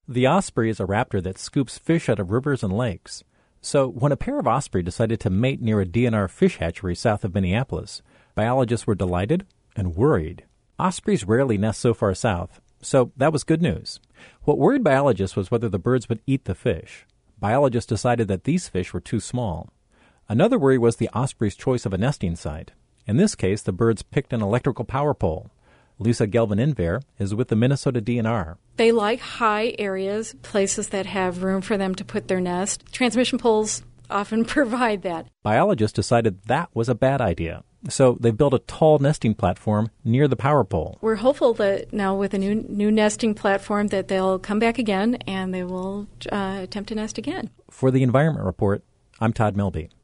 The osprey is a raptor that scoops fish out of rivers and lakes. So when a pair of osprey decided to mate near a DNR fish hatchery south of Minneapolis, biologists were delighted and worried. Ospreys rarely nest so far south, so that was good news. What worried biologists was whether the birds would eat the fish. Biologists decided that these fish were too small. Another worry was the osprey's choice of a nesting site. In this case, the birds picked an electrical power pole. Lisa Gelvin-Inver is with the Minnesota DNR. They like high areas, places that have room for them to put their nest. Transmission poles often provide that. Biologists decided that was a bad idea, so they built a tall nesting platform near the power pole. We're hopeful that now with a new nesting platform that they'll come back again and they will attempt to nest again. For the Environment Report, I'm Todd Milby.